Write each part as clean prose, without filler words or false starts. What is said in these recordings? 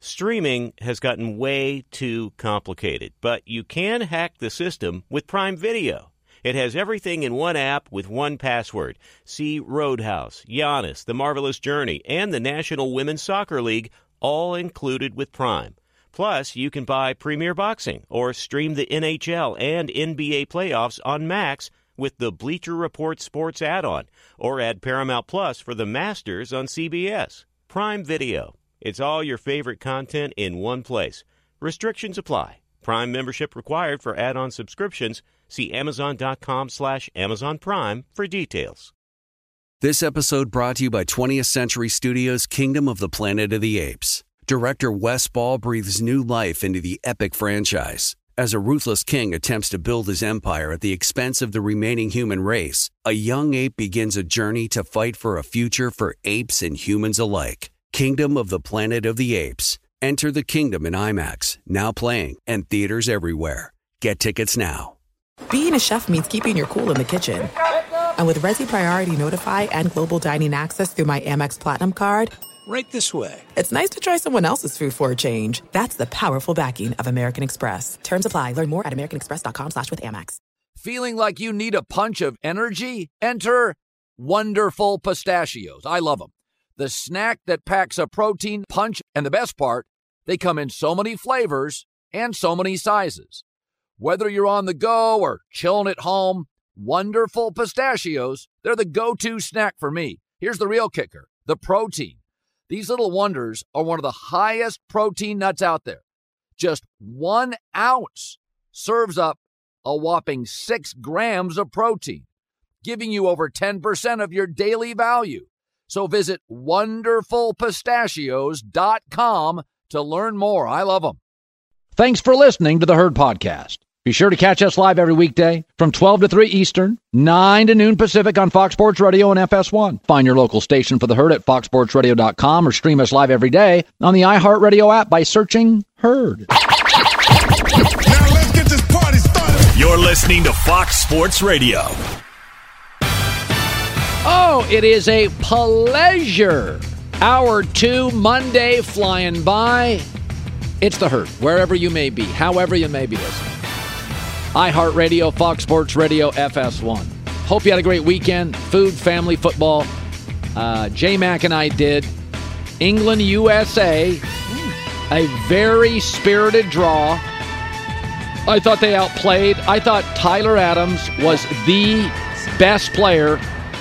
Streaming has gotten way too complicated, but you can hack the system with Prime Video. It has everything in one app with one password. See Roadhouse, Giannis, The Marvelous Journey, and the National Women's Soccer League, all included with Prime. Plus, you can buy Premier Boxing or stream the NHL and NBA playoffs on Max with the Bleacher Report Sports add-on, or add Paramount Plus for the Masters on CBS. Prime Video. It's all your favorite content in one place. Restrictions apply. Prime membership required for add-on subscriptions. See Amazon.com/Amazon Prime for details. This episode brought to you by 20th Century Studios' Kingdom of the Planet of the Apes. Director Wes Ball breathes new life into the epic franchise. As a ruthless king attempts to build his empire at the expense of the remaining human race, a young ape begins a journey to fight for a future for apes and humans alike. Kingdom of the Planet of the Apes. Enter the kingdom in IMAX, now playing, and theaters everywhere. Get tickets now. Being a chef means keeping your cool in the kitchen. And with Resi Priority Notify and Global Dining Access through my Amex Platinum card, right this way. It's nice to try someone else's food for a change. That's the powerful backing of American Express. Terms apply. Learn more at americanexpress.com/withAmex. Feeling like you need a punch of energy? Enter Wonderful Pistachios. I love them. The snack that packs a protein punch, and the best part, they come in so many flavors and so many sizes. Whether you're on the go or chilling at home, Wonderful Pistachios, they're the go-to snack for me. Here's the real kicker, the protein. These little wonders are one of the highest protein nuts out there. Just 1 ounce serves up a whopping 6 grams of protein, giving you over 10% of your daily value. So visit WonderfulPistachios.com to learn more. I love them. Thanks for listening to the Herd Podcast. Be sure to catch us live every weekday from 12 to 3 Eastern, 9 to noon Pacific on Fox Sports Radio and FS1. Find your local station for the Herd at foxsportsradio.com or stream us live every day on the iHeartRadio app by searching Herd. Now let's get this party started. You're listening to Fox Sports Radio. Oh, it is a pleasure. Hour 2, Monday, flying by. It's the Herd, wherever you may be, however you may be listening. iHeartRadio, Fox Sports Radio, FS1. Hope you had a great weekend. Food, family, football. J-Mac and I did. England, USA. A very spirited draw. I thought they outplayed. I thought Tyler Adams was the best player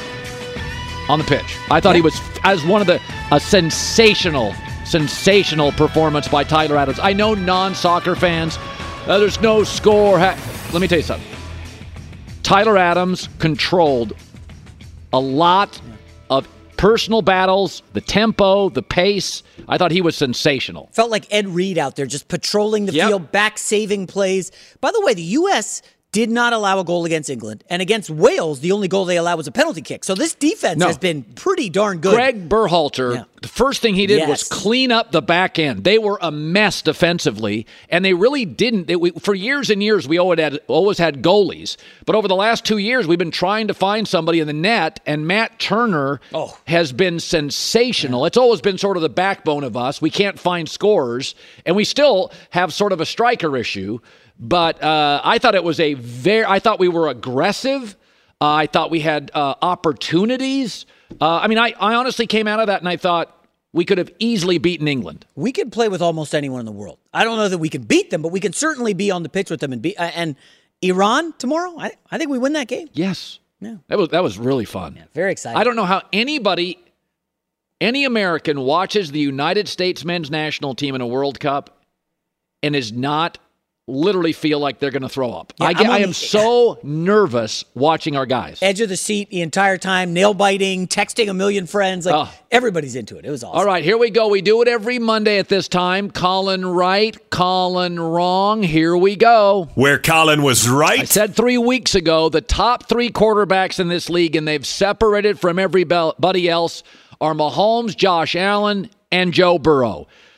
on the pitch. I thought he was, as one of a sensational performance by Tyler Adams. I know non-soccer fans, there's no score. Let me tell you something. Tyler Adams controlled a lot of personal battles, the tempo, the pace. I thought he was sensational. Felt like Ed Reed out there just patrolling the field, back saving plays. By the way, the U.S. did not allow a goal against England. And against Wales, the only goal they allowed was a penalty kick. So this defense has been pretty darn good. Greg Berhalter, the first thing he did was clean up the back end. They were a mess defensively, and they really didn't. For years and years, we always had goalies. But over the last 2 years, we've been trying to find somebody in the net, and Matt Turner has been sensational. Yeah. It's always been sort of the backbone of us. We can't find scorers, and we still have sort of a striker issue. But I thought it was I thought we were aggressive. I thought we had opportunities. I honestly came out of that and I thought we could have easily beaten England. We could play with almost anyone in the world. I don't know that we could beat them, but we could certainly be on the pitch with them and Iran tomorrow. I think we win that game. Yes. Yeah. That was really fun. Yeah, very exciting. I don't know how any American watches the United States men's national team in a World Cup and is not literally feel like they're going to throw up. Yeah, I am so nervous watching our guys. Edge of the seat the entire time, nail biting, texting a million friends. Everybody's into it. It was awesome. All right, here we go. We do it every Monday at this time. Colin right, Colin wrong. Here we go. Where Colin was right. I said 3 weeks ago, the top 3 quarterbacks in this league, and they've separated from everybody else, are Mahomes, Josh Allen, and Joe Burrow.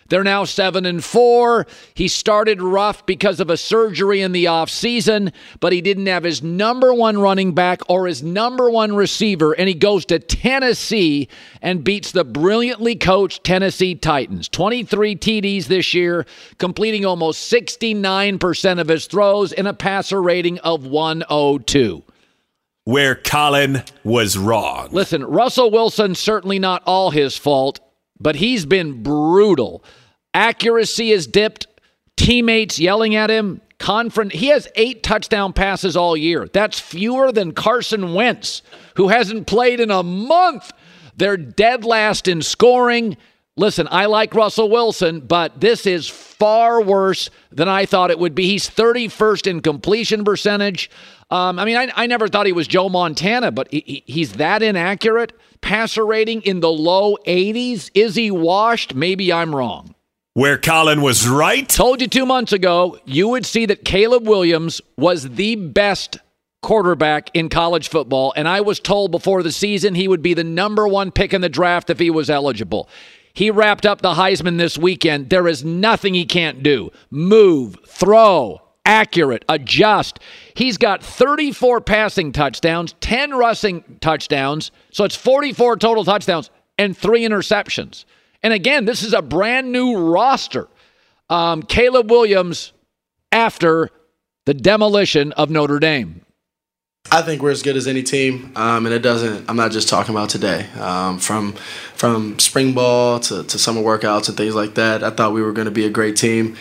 They're now 7-4. He started rough because of a surgery in the offseason, but he didn't have his number one running back or his number one receiver, and he goes to Tennessee and beats the brilliantly coached Tennessee Titans. 23 TDs this year, completing almost 69% of his throws in a passer rating of 102. Where Colin was wrong. Listen, Russell Wilson, certainly not all his fault, but he's been brutal. Accuracy has dipped. Teammates yelling at him. He has 8 touchdown passes all year. That's fewer than Carson Wentz, who hasn't played in a month. They're dead last in scoring. Listen, I like Russell Wilson, but this is far worse than I thought it would be. He's 31st in completion percentage. I never thought he was Joe Montana, but he's that inaccurate. Passer rating in the low 80s. Is he washed? Maybe I'm wrong. Where Colin was right. Told you 2 months ago, you would see that Caleb Williams was the best quarterback in college football, and I was told before the season he would be the number one pick in the draft if he was eligible. He wrapped up the Heisman this weekend. There is nothing he can't do. Move, throw, accurate, adjust. He's got 34 passing touchdowns, 10 rushing touchdowns, so it's 44 total touchdowns and 3 interceptions. And again, this is a brand new roster. Caleb Williams after the demolition of Notre Dame. I think we're as good as any team, and I'm not just talking about today. From spring ball to summer workouts and things like that, I thought we were going to be a great team.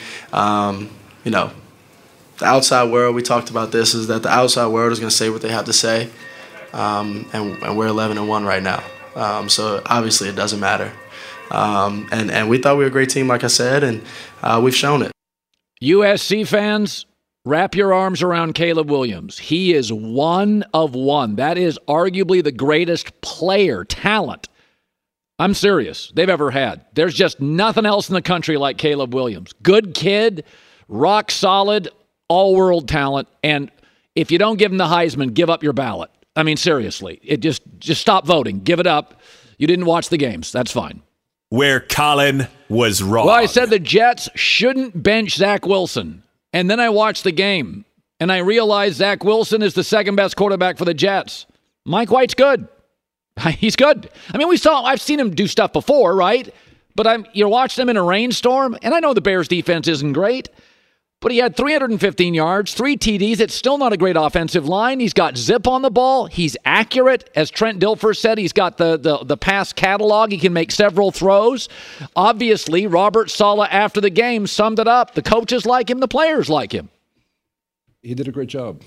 The outside world, we talked about this, is that the outside world is going to say what they have to say, and we're 11-1 right now. So obviously it doesn't matter. And we thought we were a great team, like I said, and we've shown it. USC fans, wrap your arms around Caleb Williams. He is one of one. That is arguably the greatest player, talent, I'm serious, they've ever had. There's just nothing else in the country like Caleb Williams. Good kid, rock solid, all-world talent, and if you don't give him the Heisman, give up your ballot. I mean, seriously, just stop voting. Give it up. You didn't watch the games. That's fine. Where Colin was wrong. Well, I said the Jets shouldn't bench Zach Wilson, and then I watched the game, and I realized Zach Wilson is the second-best quarterback for the Jets. Mike White's good. He's good. I mean, I've seen him do stuff before, right? But you watched him in a rainstorm, and I know the Bears' defense isn't great, but he had 315 yards, 3 TDs. It's still not a great offensive line. He's got zip on the ball. He's accurate. As Trent Dilfer said, he's got the pass catalog. He can make several throws. Obviously, Robert Saleh, after the game, summed it up. The coaches like him. The players like him. He did a great job.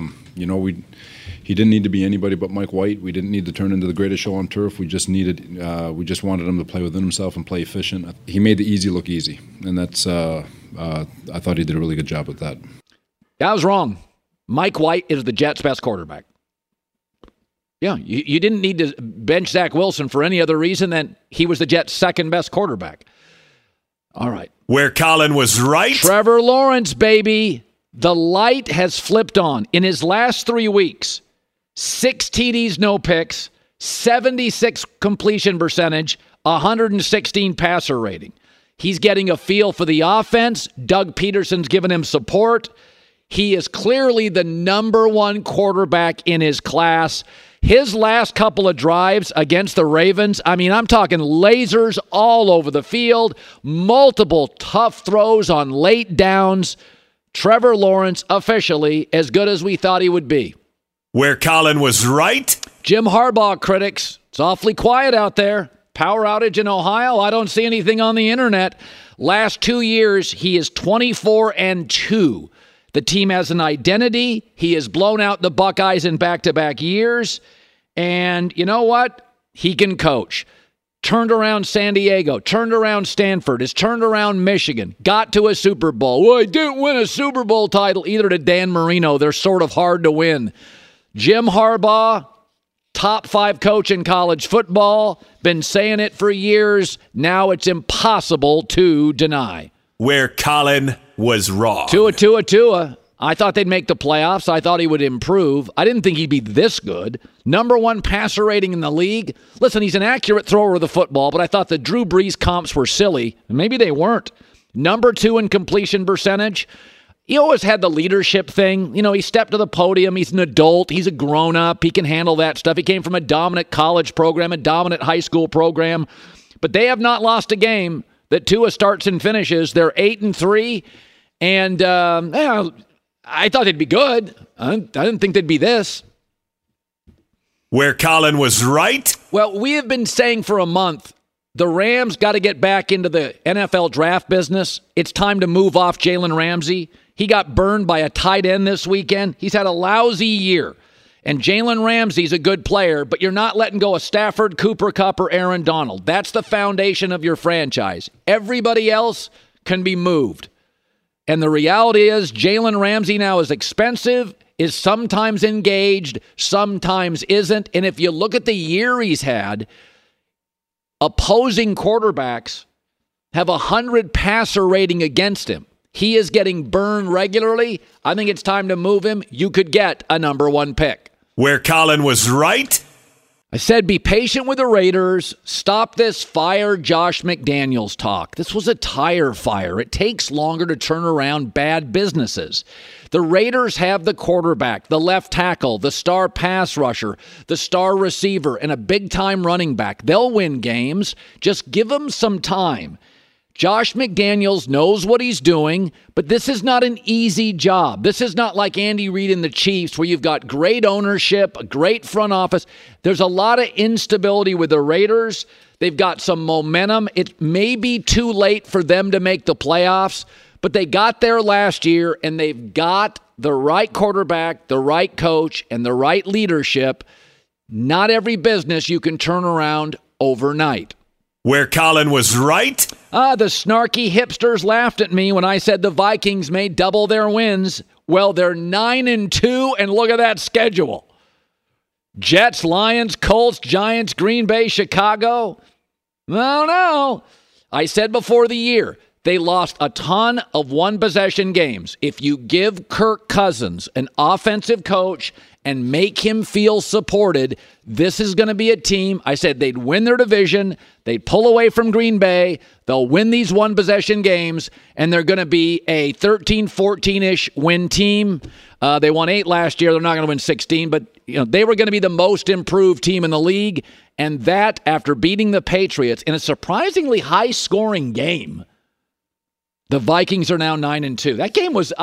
He didn't need to be anybody but Mike White. We didn't need to turn into the greatest show on turf. We just wanted him to play within himself and play efficient. He made the easy look easy, and that's I thought he did a really good job with that. I was wrong. Mike White is the Jets' best quarterback. Yeah, you didn't need to bench Zach Wilson for any other reason than he was the Jets' second-best quarterback. All right. Where Colin was right. Trevor Lawrence, baby. The light has flipped on. In his last 3 weeks, 6 TDs, no picks, 76 completion percentage, 116 passer rating. He's getting a feel for the offense. Doug Peterson's given him support. He is clearly the number one quarterback in his class. His last couple of drives against the Ravens, I'm talking lasers all over the field, multiple tough throws on late downs. Trevor Lawrence, officially, as good as we thought he would be. Where Colin was right. Jim Harbaugh critics, it's awfully quiet out there. Power outage in Ohio, I don't see anything on the internet. Last 2 years, he is 24-2. The team has an identity. He has blown out the Buckeyes in back-to-back years. And you know what? He can coach. Turned around San Diego, turned around Stanford, has turned around Michigan, got to a Super Bowl. Well, he didn't win a Super Bowl title either to Dan Marino. They're sort of hard to win. Jim Harbaugh, top 5 coach in college football, been saying it for years. Now it's impossible to deny. Where Colin was wrong. Tua. I thought they'd make the playoffs. I thought he would improve. I didn't think he'd be this good. Number 1 passer rating in the league. Listen, he's an accurate thrower of the football, but I thought the Drew Brees comps were silly. Maybe they weren't. Number 2 in completion percentage. He always had the leadership thing. You know, he stepped to the podium. He's an adult. He's a grown-up. He can handle that stuff. He came from a dominant college program, a dominant high school program. But they have not lost a game that Tua starts and finishes. They're 8-3. And, I thought they'd be good. I didn't think they'd be this. Where Colin was right? Well, we have been saying for a month, the Rams got to get back into the NFL draft business. It's time to move off Jalen Ramsey. He got burned by a tight end this weekend. He's had a lousy year. And Jalen Ramsey's a good player, but you're not letting go of Stafford, Cooper Kupp, or Aaron Donald. That's the foundation of your franchise. Everybody else can be moved. And the reality is Jalen Ramsey now is expensive, is sometimes engaged, sometimes isn't. And if you look at the year he's had, opposing quarterbacks have 100 passer rating against him. He is getting burned regularly. I think it's time to move him. You could get a number 1 pick. Where Colin was right? I said be patient with the Raiders. Stop this fire Josh McDaniels talk. This was a tire fire. It takes longer to turn around bad businesses. The Raiders have the quarterback, the left tackle, the star pass rusher, the star receiver, and a big-time running back. They'll win games. Just give them some time. Josh McDaniels knows what he's doing, but this is not an easy job. This is not like Andy Reid and the Chiefs where you've got great ownership, a great front office. There's a lot of instability with the Raiders. They've got some momentum. It may be too late for them to make the playoffs, but they got there last year, and they've got the right quarterback, the right coach, and the right leadership. Not every business you can turn around overnight. Where Colin was right? The snarky hipsters laughed at me when I said the Vikings may double their wins. Well, they're 9-2, and look at that schedule. Jets, Lions, Colts, Giants, Green Bay, Chicago. No. I said before the year, they lost a ton of one-possession games. If you give Kirk Cousins an offensive coach and make him feel supported, this is going to be a team. I said they'd win their division. They'd pull away from Green Bay. They'll win these one-possession games, and they're going to be a 13, 14-ish win team. They won 8 last year. They're not going to win 16, but they were going to be the most improved team in the league, and that after beating the Patriots in a surprisingly high-scoring game. The Vikings are now 9-2. That game was,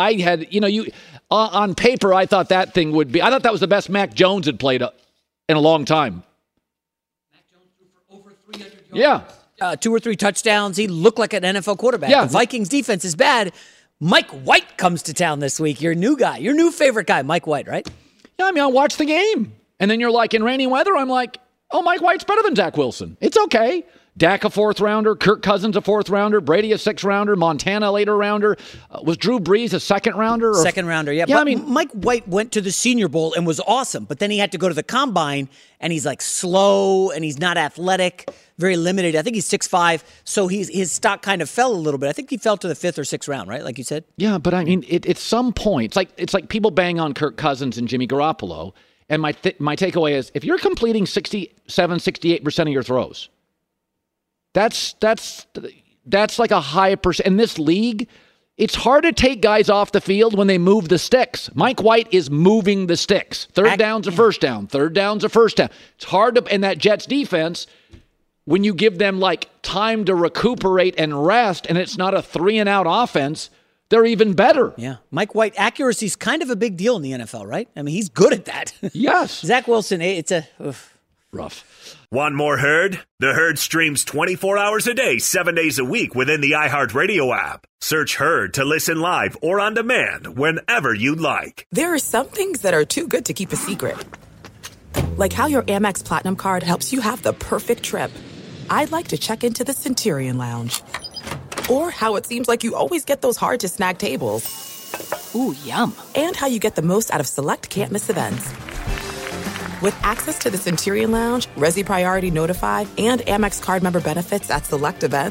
on paper, I thought that thing would be, I thought that was the best Mac Jones had played in a long time. Mac Jones threw for over 300 yards. Yeah. 2 or 3 touchdowns. He looked like an NFL quarterback. Yeah. The Vikings defense is bad. Mike White comes to town this week. Your new guy, your new favorite guy, Mike White, right? Yeah, I watched the game. And then you're like, in rainy weather, I'm like, oh, Mike White's better than Zach Wilson. It's okay. Dak a 4th rounder, Kirk Cousins a 4th rounder, Brady a 6th rounder, Montana a later rounder. Was Drew Brees a 2nd rounder? Second rounder, yeah. But Mike White went to the Senior Bowl and was awesome, but then he had to go to the Combine, and he's like slow, and he's not athletic, very limited. I think he's 6'5", so his stock kind of fell a little bit. I think he fell to the 5th or 6th round, right? Like you said. Yeah, but at some point, it's like people bang on Kirk Cousins and Jimmy Garoppolo, and my takeaway is if you're completing 67, 68% of your throws. That's like a high percent. In this league, it's hard to take guys off the field when they move the sticks. Mike White is moving the sticks. Third down's a first down. Third down's a first down. It's hard to, in that Jets defense, when you give them like time to recuperate and rest, and it's not a 3-and-out offense, they're even better. Yeah. Mike White, accuracy is kind of a big deal in the NFL, right? He's good at that. Yes. Zach Wilson, it's rough. Want more Herd? The Herd streams 24 hours a day, 7 days a week within the iHeartRadio app. Search Herd to listen live or on demand whenever you'd like. There are some things that are too good to keep a secret. Like how your Amex Platinum card helps you have the perfect trip. I'd like to check into the Centurion Lounge. Or how it seems like you always get those hard-to-snag tables. Ooh, yum. And how you get the most out of select can't-miss events. With access to the Centurion Lounge, Resi Priority Notified, and Amex card member benefits at select events,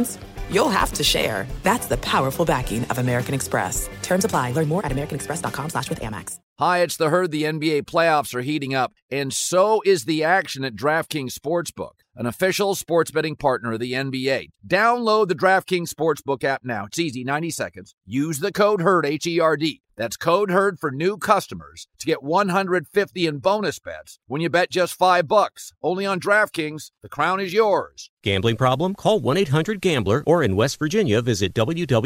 you'll have to share. That's the powerful backing of American Express. Terms apply. Learn more at americanexpress.com/withAmex. Hi, it's The Herd. The NBA playoffs are heating up, and so is the action at DraftKings Sportsbook, an official sports betting partner of the NBA. Download the DraftKings Sportsbook app now. It's easy, 90 seconds. Use the code HERD, H-E-R-D. That's code HERD for new customers to get $150 in bonus bets when you bet just $5. Only on DraftKings. The crown is yours. Gambling problem? Call 1-800-GAMBLER, or in West Virginia, visit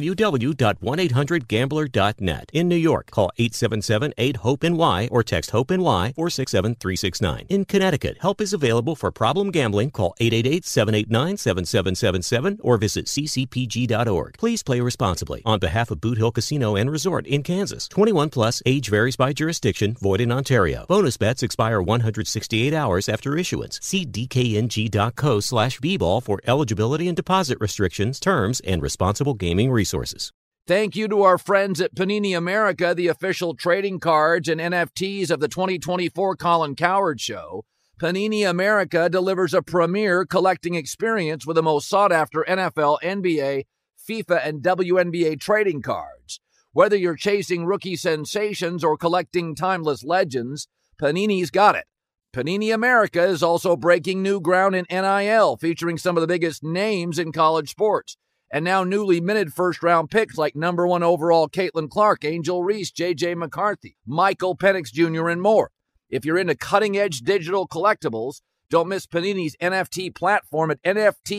www.1800gambler.net. In New York, call 877-8-HOPE-NY or text HOPE-NY 467-369. In Connecticut, help is available for problem gambling. Call 888-789-7777 or visit ccpg.org. Please play responsibly. On behalf of Boot Hill Casino and Resort in Kansas, 21 plus, age varies by jurisdiction, void in Ontario. Bonus bets expire 168 hours after issuance. See dkng.co/bball for eligibility and deposit restrictions, terms, and responsible gaming resources. Thank you to our friends at Panini America, the official trading cards and NFTs of the 2024 Colin Cowherd Show. Panini America delivers a premier collecting experience with the most sought-after NFL, NBA, FIFA, and WNBA trading cards. Whether you're chasing rookie sensations or collecting timeless legends, Panini's got it. Panini America is also breaking new ground in NIL, featuring some of the biggest names in college sports. And now newly minted first-round picks like number 1 overall Caitlin Clark, Angel Reese, J.J. McCarthy, Michael Penix Jr., and more. If you're into cutting-edge digital collectibles, don't miss Panini's NFT platform at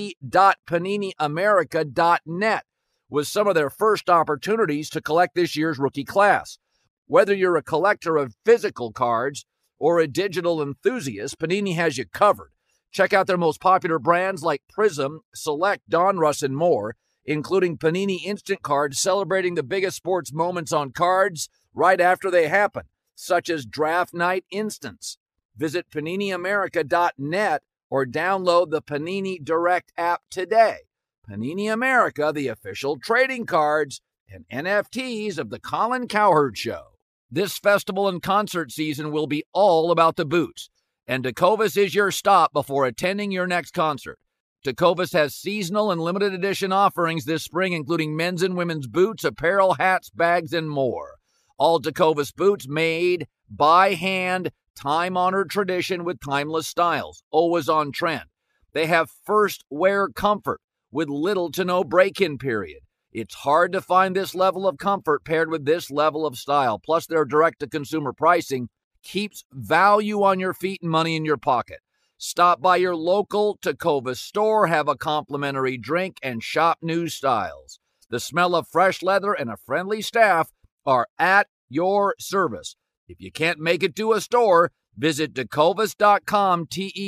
nft.paniniamerica.net with some of their first opportunities to collect this year's rookie class. Whether you're a collector of physical cards or a digital enthusiast, Panini has you covered. Check out their most popular brands like Prism, Select, Donruss, and more, including Panini Instant Cards celebrating the biggest sports moments on cards right after they happen, such as Draft Night Instants. Visit PaniniAmerica.net or download the Panini Direct app today. Panini America, the official trading cards and NFTs of the Colin Cowherd Show. This festival and concert season will be all about the boots, and Tecovas is your stop before attending your next concert. Tecovas has seasonal and limited edition offerings this spring, including men's and women's boots, apparel, hats, bags, and more. All Tecovas boots made by hand, time-honored tradition with timeless styles, always on trend. They have first wear comfort with little to no break-in period. It's hard to find this level of comfort paired with this level of style. Plus, their direct-to-consumer pricing keeps value on your feet and money in your pocket. Stop by your local Tecovas store, have a complimentary drink, and shop new styles. The smell of fresh leather and a friendly staff are at your service. If you can't make it to a store, visit Tecovas.com,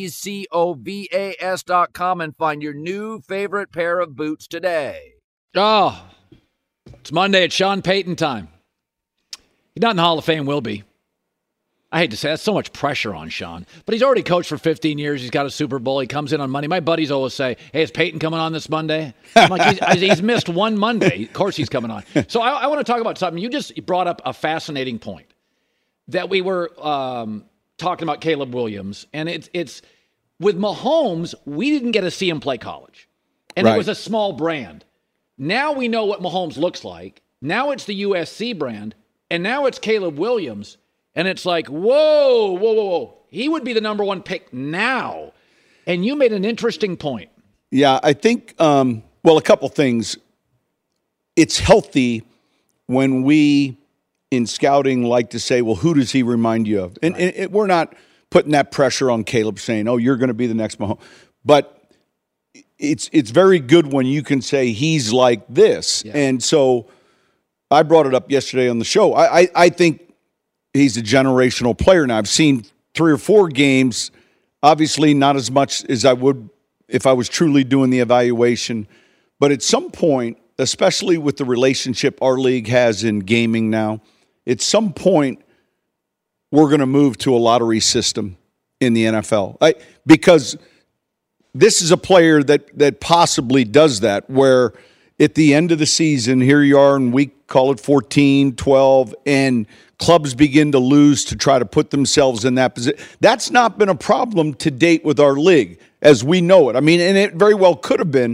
Tecovas.com, and find your new favorite pair of boots today. Oh, it's Monday. It's Sean Payton time. He's not in the Hall of Fame, will be. I hate to say that's so much pressure on Sean, but he's already coached for 15 years. He's got a Super Bowl. He comes in on Monday. My buddies always say, hey, is Payton coming on this Monday? I'm like, he's missed one Monday. Of course he's coming on. So I want to talk about something. You just brought up a fascinating point that we were talking about Caleb Williams, and it's with Mahomes, we didn't get to see him play college, and It was a small brand. Now we know what Mahomes looks like. Now it's the USC brand, and now it's Caleb Williams, and it's like, whoa. He would be the number 1 pick now. And you made an interesting point. Yeah, I think, a couple things. It's healthy when we, in scouting, like to say, well, who does he remind you of? And, we're not putting that pressure on Caleb saying, oh, you're going to be the next Mahomes. But it's very good when you can say he's like this. Yeah. And so I brought it up yesterday on the show. I think he's a generational player now. I've seen 3 or 4 games, obviously not as much as I would if I was truly doing the evaluation. But at some point, especially with the relationship our league has in gaming now, at some point we're going to move to a lottery system in the NFL. Because this is a player that possibly does that, where at the end of the season, here you are in week, call it 14, 12, and clubs begin to lose to try to put themselves in that position. That's not been a problem to date with our league as we know it. I mean, and it very well could have been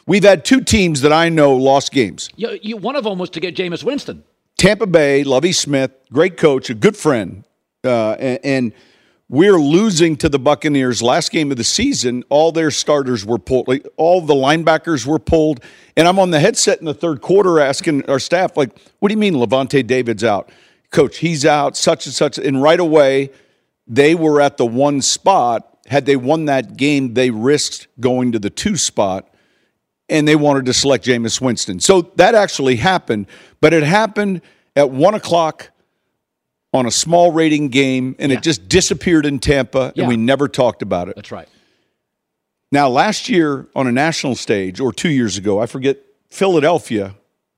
we've had two teams that I know lost games. One of them was to get Jameis Winston. Tampa Bay, Lovie Smith, great coach, a good friend, and we're losing to the Buccaneers last game of the season. All their starters were pulled. Like, all the linebackers were pulled. And I'm on the headset in the third quarter asking our staff, like, what do you mean Levante David's out? Coach, he's out, such and such. And right away, they were at the 1 spot. Had they won that game, they risked going to the 2 spot, and they wanted to select Jameis Winston. So that actually happened, but it happened at 1 o'clock on a small rating game, and it just disappeared in Tampa, and we never talked about it. That's right. Now, last year on a national stage, or 2 years ago, I forget, Philadelphia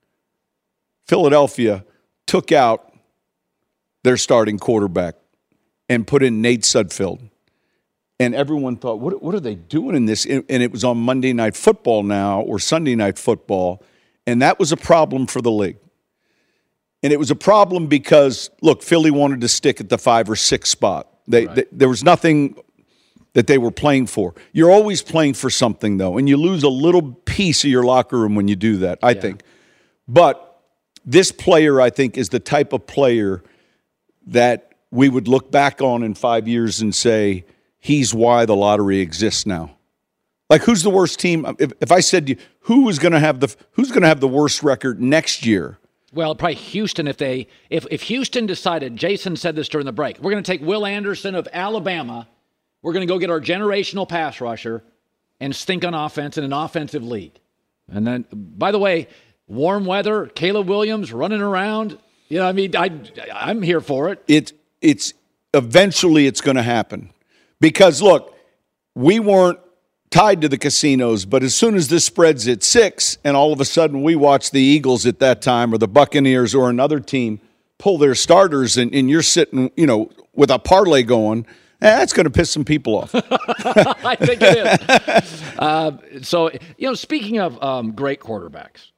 took out their starting quarterback and put in Nate Sudfeld. And everyone thought, what are they doing in this? And it was on Monday Night Football now, or Sunday Night Football, and that was a problem for the league. And it was a problem because, look, Philly wanted to stick at the 5 or 6 spot. There was nothing that they were playing for. You're always playing for something, though, and you lose a little piece of your locker room when you do that, I think. But this player, I think, is the type of player that we would look back on in 5 years and say, he's why the lottery exists now. Like, who's the worst team? If I said to you, who's going to have the worst record next year? Well, probably Houston. If Houston decided, Jason said this during the break, we're going to take Will Anderson of Alabama, we're going to go get our generational pass rusher and stink on offense in an offensive league. And then, by the way, warm weather, Caleb Williams running around. I'm here for it. It's eventually it's going to happen. Because, look, we weren't tied to the casinos, but as soon as this spreads at 6, and all of a sudden we watch the Eagles at that time, or the Buccaneers, or another team pull their starters, and you're sitting, with a parlay going, that's going to piss some people off. I think it is. So, speaking of great quarterbacks,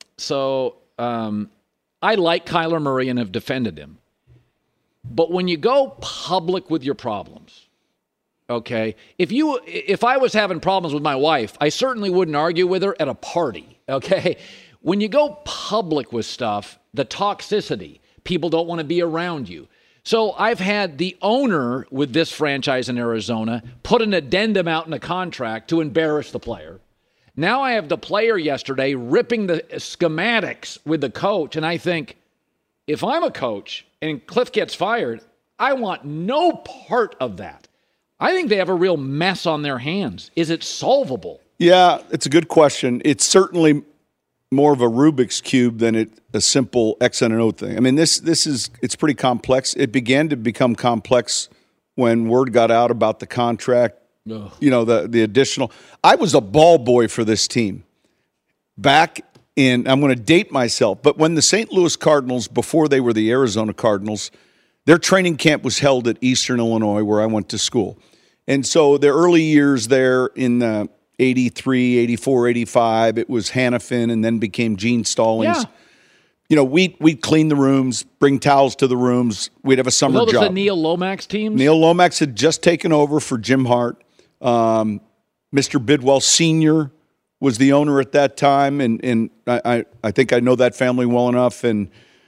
I like Kyler Murray and have defended him. But when you go public with your problems, okay, if I was having problems with my wife, I certainly wouldn't argue with her at a party, okay? When you go public with stuff, the toxicity, people don't want to be around you. So I've had the owner with this franchise in Arizona put an addendum out in a contract to embarrass the player. Now I have the player yesterday ripping the schematics with the coach, and I think, if I'm a coach and Cliff gets fired, I want no part of that. I think they have a real mess on their hands. Is it solvable? Yeah, it's a good question. It's certainly more of a Rubik's Cube than a simple X and an O thing. I mean, it's pretty complex. It began to become complex when word got out about the contract, the additional. I was a ball boy for this team back in, I'm going to date myself, but when the St. Louis Cardinals, before they were the Arizona Cardinals, their training camp was held at Eastern Illinois, where I went to school. And so the early years there in 83, 84, 85, it was Hannafin and then became Gene Stallings. Yeah. We'd clean the rooms, bring towels to the rooms. We'd have a summer job. Those the Neil Lomax teams? Neil Lomax had just taken over for Jim Hart. Mr. Bidwell Sr. was the owner at that time, and I think I know that family well enough. And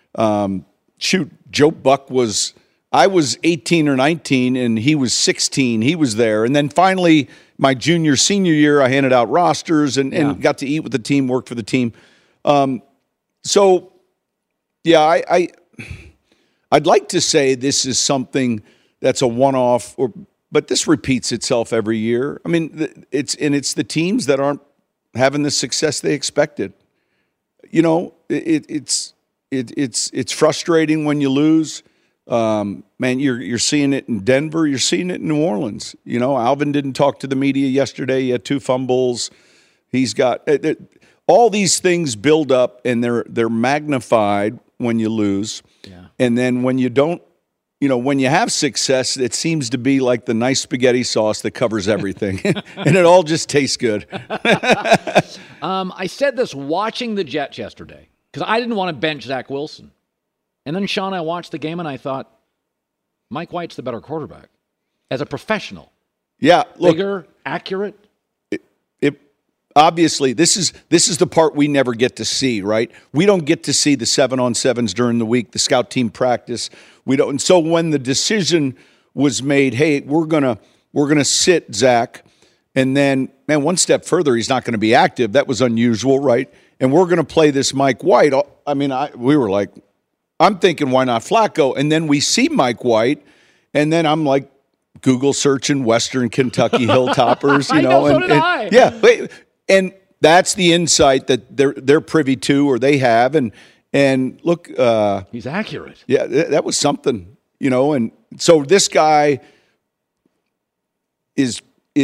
Joe Buck I was 18 or 19, and he was 16. He was there. And then finally, my junior, senior year, I handed out rosters and got to eat with the team, worked for the team. I'd like to say this is something that's a one-off, but this repeats itself every year. I mean, it's the teams that aren't having the success they expected. It's frustrating when you lose. Man, you're seeing it in Denver. You're seeing it in New Orleans. Alvin didn't talk to the media yesterday. He had 2 fumbles. He's got all these things build up, and they're magnified when you lose. Yeah. And then when you don't, when you have success, it seems to be like the nice spaghetti sauce that covers everything, and it all just tastes good. I said this watching the Jets yesterday because I didn't want to bench Zach Wilson. And then, Sean, I watched the game, and I thought, Mike White's the better quarterback as a professional. Yeah. Look, bigger, accurate. obviously, this is the part we never get to see, right? We don't get to see the 7-on-7s during the week, the scout team practice. We don't. And so when the decision was made, hey, we're gonna sit Zach, and then, man, one step further, he's not going to be active. That was unusual, right? And we're going to play this Mike White. I mean, we were like, I'm thinking, why not Flacco? And then we see Mike White, and then I'm like, Google searching Western Kentucky Hilltoppers, I know, so did I. Yeah, and that's the insight that they're privy to, or they have. And look, he's accurate. Yeah, that was something, And so this guy is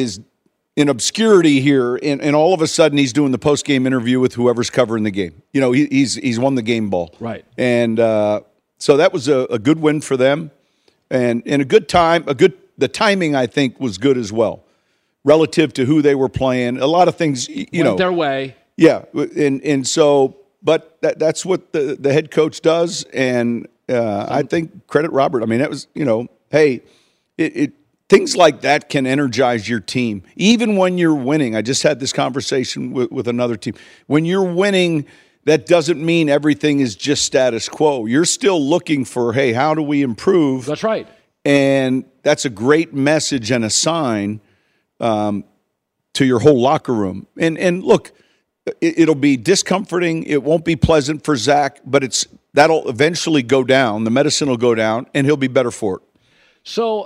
in obscurity here, and all of a sudden he's doing the post-game interview with whoever's covering the game. He's won the game ball. Right. And so that was a good win for them, and a good time. The timing, I think, was good as well, relative to who they were playing. A lot of things, went their way. Yeah, and so, but that's what the head coach does, and I think credit Robert. I mean, that was, hey, things like that can energize your team, even when you're winning. I just had this conversation with another team. When you're winning, that doesn't mean everything is just status quo. You're still looking for, hey, how do we improve? That's right. And that's a great message and a sign to your whole locker room. And look, it'll be discomforting. It won't be pleasant for Zach, but that'll eventually go down. The medicine will go down, and he'll be better for it. So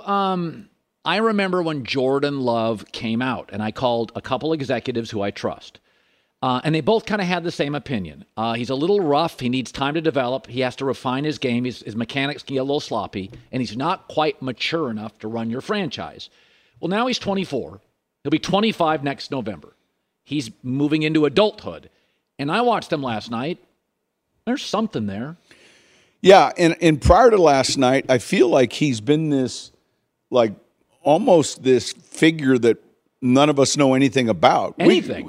I remember when Jordan Love came out, and I called a couple executives who I trust. And they both kind of had the same opinion. He's a little rough. He needs time to develop. He has to refine his game. His mechanics can get a little sloppy, and he's not quite mature enough to run your franchise. Well, now he's 24. He'll be 25 next November. He's moving into adulthood. And I watched him last night. There's something there. Yeah, and prior to last night, I feel like he's been this, like, almost this figure that none of us know anything about. Anything.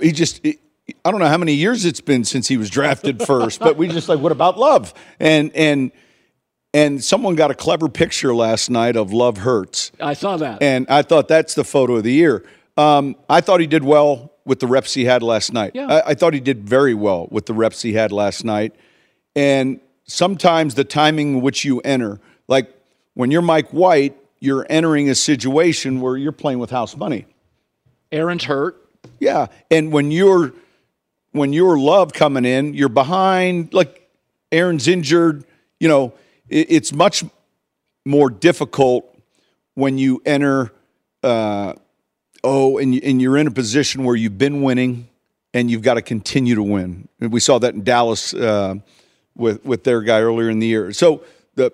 I don't know how many years it's been since he was drafted first, but we just like, what about Love? And someone got a clever picture last night of Love Hurts. I saw that. And I thought that's the photo of the year. I thought he did well with the reps he had last night. Yeah. I thought he did very well with the reps he had last night. And sometimes the timing in which you enter, like when you're Mike White, you're entering a situation where you're playing with house money. Aaron's hurt. Yeah. And when you're Love coming in, you're behind, like Aaron's injured, it's much more difficult when you enter, and you're in a position where you've been winning and you've got to continue to win. And we saw that in Dallas with their guy earlier in the year. So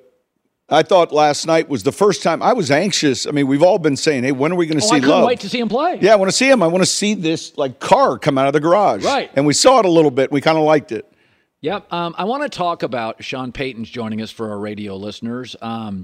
I thought last night was the first time I was anxious. I mean, we've all been saying, hey, when are we going to see Love? I couldn't wait to see him play. Yeah, I want to see him. I want to see this car come out of the garage. Right. And we saw it a little bit. We kind of liked it. Yep. I want to talk about Sean Payton's joining us for our radio listeners. I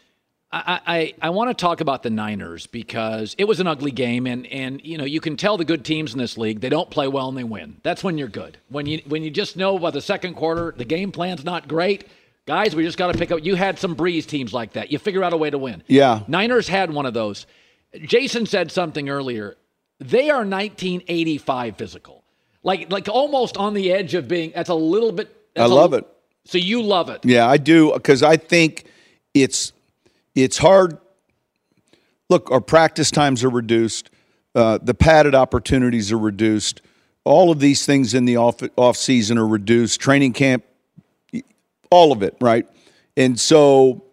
want to talk about the Niners because it was an ugly game, and you can tell the good teams in this league, they don't play well and they win. That's when you're good. When you just know by the second quarter the game plan's not great. Guys, we just got to pick up. You had some breeze teams like that. You figure out a way to win. Yeah. Niners had one of those. Jason said something earlier. They are 1985 physical. Like almost on the edge of being, that's a little bit. I love it. So you love it. Yeah, I do, because I think it's hard. Look, our practice times are reduced. The padded opportunities are reduced. All of these things in the off season are reduced. Training camp, all of it, right? And so,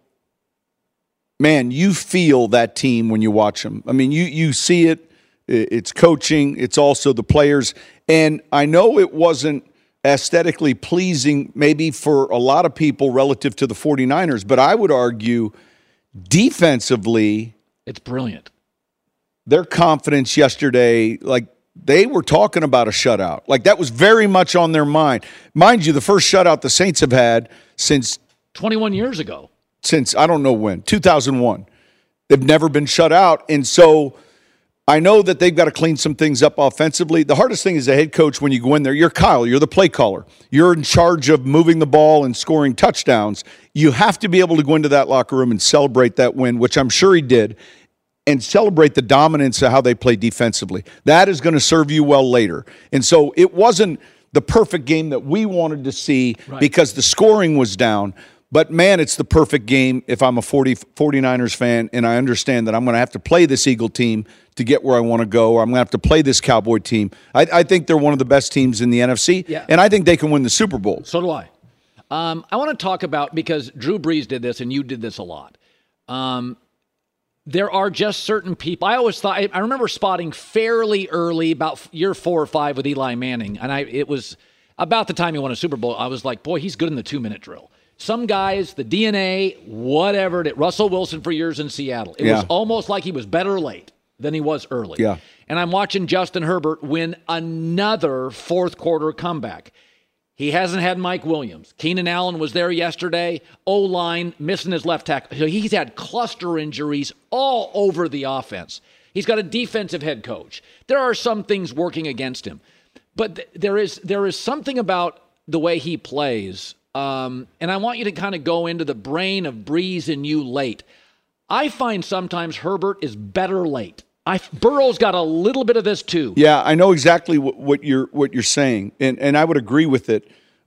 man, you feel that team when you watch them. I mean, you see it. It's coaching. It's also the players. And I know it wasn't aesthetically pleasing maybe for a lot of people relative to the 49ers, but I would argue defensively, it's brilliant. Their confidence yesterday, like, they were talking about a shutout. Like, that was very much on their mind. Mind you, the first shutout the Saints have had since 21 years ago. Since, I don't know when, 2001. They've never been shut out. And so I know that they've got to clean some things up offensively. The hardest thing as a head coach when you go in there, you're Kyle, you're the play caller. You're in charge of moving the ball and scoring touchdowns. You have to be able to go into that locker room and celebrate that win, which I'm sure he did. and celebrate the dominance of how they play defensively. That is going to serve you well later. And so it wasn't the perfect game that we wanted to see because the scoring was down. But, man, it's the perfect game if I'm a 49ers fan and I understand that I'm going to have to play this Eagle team to get where I want to go, or I'm going to have to play this Cowboy team. I think they're one of the best teams in the NFC, and I think they can win the Super Bowl. So do I. I want to talk about, because Drew Brees did this and you did this a lot, there are just certain people. I always thought, I remember spotting fairly early, about year 4 or 5 with Eli Manning, and it was about the time he won a Super Bowl. I was like, boy, he's good in the 2-minute drill. Some guys, the DNA, whatever, Russell Wilson for years in Seattle. It was almost like he was better late than he was early. Yeah. And I'm watching Justin Herbert win another fourth quarter comeback. He hasn't had Mike Williams. Keenan Allen was there yesterday. O-line missing his left tackle. So he's had cluster injuries all over the offense. He's got a defensive head coach. There are some things working against him. But there is something about the way he plays. And I want you to kind of go into the brain of Brees and you late. I find sometimes Herbert is better late. Burrow's got a little bit of this too. Yeah, I know exactly what you're saying, and I would agree with it.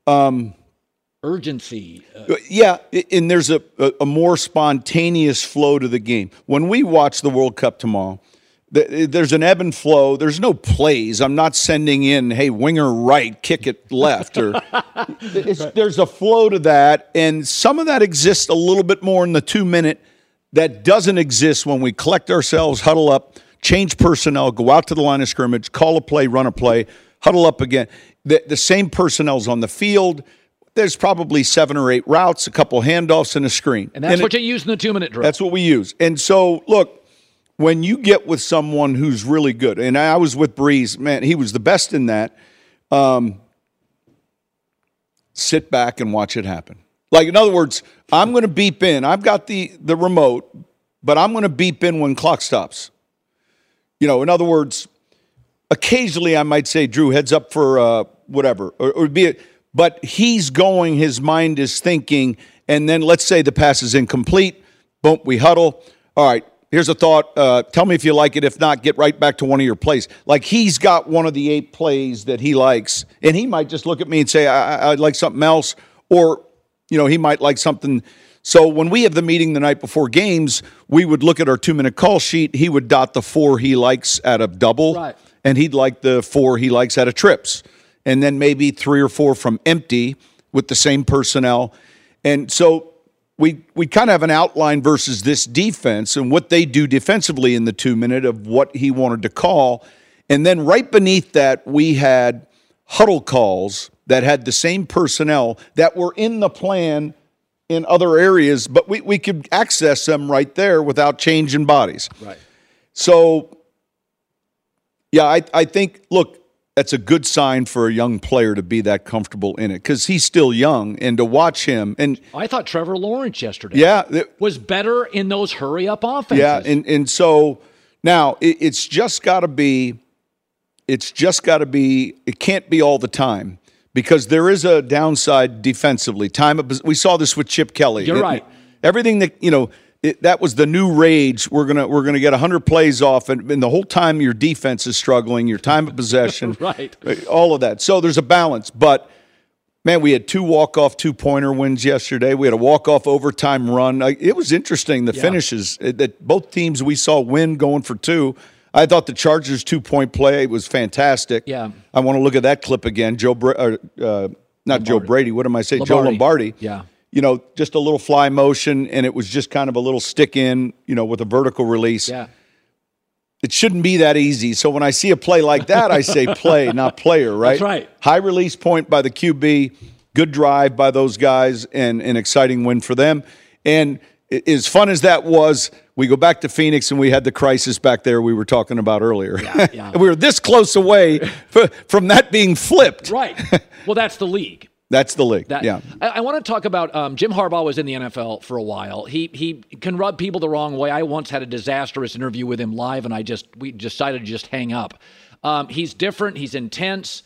Urgency. Yeah, and there's a more spontaneous flow to the game. When we watch the World Cup tomorrow, there's an ebb and flow. There's no plays. I'm not sending in, hey, winger right, kick it left. Or there's a flow to that, and some of that exists a little bit more in the 2-minute that doesn't exist when we collect ourselves, huddle up, change personnel, go out to the line of scrimmage, call a play, run a play, huddle up again. The same personnel's on the field. There's probably 7 or 8 routes, a couple handoffs, and a screen. And that's what you use in the 2-minute drill. That's what we use. And so, look, when you get with someone who's really good, and I was with Brees, man, he was the best in that, sit back and watch it happen. Like, in other words, I'm going to beep in. I've got the remote, but I'm going to beep in when clock stops. In other words, occasionally I might say, Drew, heads up for whatever, or be it. But he's going, his mind is thinking, and then let's say the pass is incomplete. Boom, we huddle. All right, here's a thought. Tell me if you like it. If not, get right back to one of your plays. Like, he's got one of the 8 plays that he likes, and he might just look at me and say, I'd like something else, or he might like something. So when we have the meeting the night before games, we would look at our 2-minute call sheet. He would dot the 4 he likes out of double, and he'd like the 4 he likes out of trips, and then maybe 3 or 4 from empty with the same personnel. And so we kind of have an outline versus this defense and what they do defensively in the 2-minute of what he wanted to call. And then right beneath that, we had huddle calls that had the same personnel that were in the plan in other areas, but we could access them right there without changing bodies. Right. So, yeah, I think, look, that's a good sign for a young player to be that comfortable in it because he's still young, and to watch him. And I thought Trevor Lawrence yesterday was better in those hurry-up offenses. Yeah, and so now it's just got to be, it can't be all the time. Because there is a downside defensively. We saw this with Chip Kelly. You're right. Everything that that was the new rage. We're gonna get 100 plays off, and the whole time your defense is struggling, your time of possession, right? All of that. So there's a balance. But man, we had 2 walk-off 2-pointer wins yesterday. We had a walk-off overtime run. It was interesting the finishes that both teams we saw win going for 2. I thought the Chargers' 2-point play was fantastic. Yeah. I want to look at that clip again. Joe Brady. What am I saying? Joe Lombardi. Yeah. Just a little fly motion, and it was just kind of a little stick in, with a vertical release. Yeah. It shouldn't be that easy. So when I see a play like that, I say play, not player, right? That's right. High release point by the QB, good drive by those guys, and an exciting win for them. And as fun as that was, we go back to Phoenix and we had the crisis back there we were talking about earlier. Yeah. We were this close away from that being flipped. Right. Well, that's the league. That's the league. I want to talk about Jim Harbaugh was in the NFL for a while. He can rub people the wrong way. I once had a disastrous interview with him live, and we decided to just hang up. He's different. He's intense.